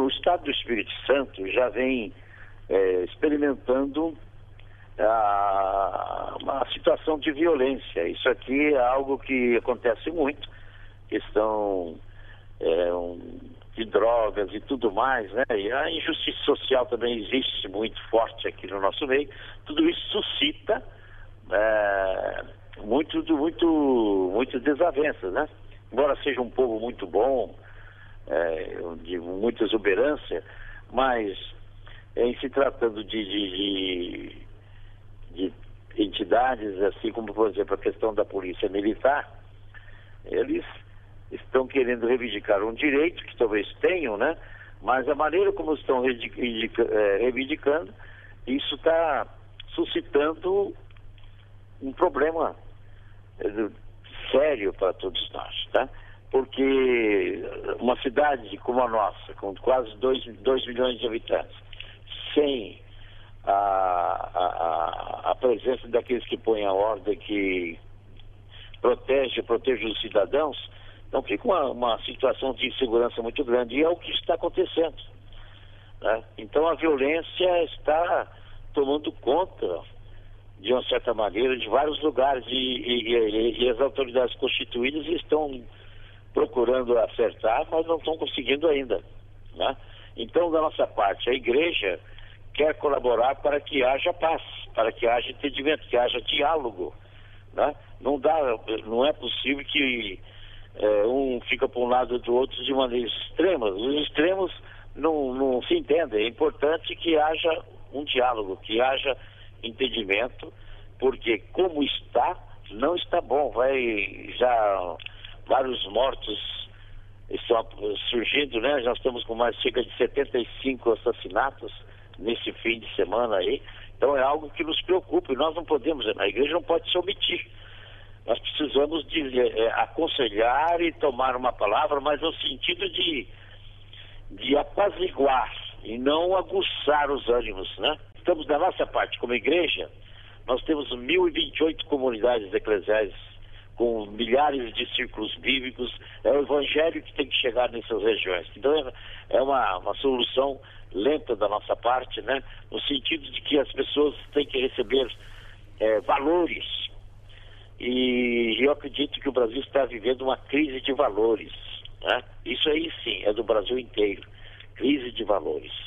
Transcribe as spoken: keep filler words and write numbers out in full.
o estado do Espírito Santo já vem é, experimentando a, uma situação de violência. Isso aqui é algo que acontece muito, questão é, um, de drogas e tudo mais, né? E a injustiça social também existe muito forte aqui no nosso meio. Tudo isso suscita é, muito, muito, muito desavenças, né? Embora seja um povo muito bom, é, de muita exuberância, mas em se tratando de, de, de, de entidades, assim como, por exemplo, a questão da polícia militar, eles estão querendo reivindicar um direito que talvez tenham, né? Mas a maneira como estão reivindicando, isso está suscitando um problema sério para todos nós, tá? Porque uma cidade como a nossa, com quase dois milhões de habitantes, sem a, a, a presença daqueles que põem a ordem, que protege, protege os cidadãos, então fica uma, uma situação de insegurança muito grande, e é o que está acontecendo, né? Então a violência está tomando conta, de uma certa maneira, de vários lugares, e, e, e, e as autoridades constituídas estão procurando acertar, mas não estão conseguindo ainda, né? Então, da nossa parte, a igreja quer colaborar para que haja paz, para que haja entendimento, que haja diálogo, né? Não dá, não é possível que é, um fica para um lado do outro de maneira extrema. Os extremos não, não se entendem. É importante que haja um diálogo, que haja entendimento, porque como está, não está bom. Vai já vários mortos estão surgindo, né? Já estamos com mais cerca de setenta e cinco assassinatos nesse fim de semana aí. Então é algo que nos preocupa, e nós não podemos, a igreja não pode se omitir. Nós precisamos de é, aconselhar e tomar uma palavra, mas no sentido de, de apaziguar e não aguçar os ânimos, né? Estamos da nossa parte, como igreja, nós temos mil e vinte e oito comunidades eclesiais com milhares de círculos bíblicos. É o evangelho que tem que chegar nessas regiões. Então é, é uma, uma solução lenta da nossa parte, né? No sentido de que as pessoas têm que receber é, valores. E eu acredito que o Brasil está vivendo uma crise de valores, né? Isso aí sim, é do Brasil inteiro. Crise de valores.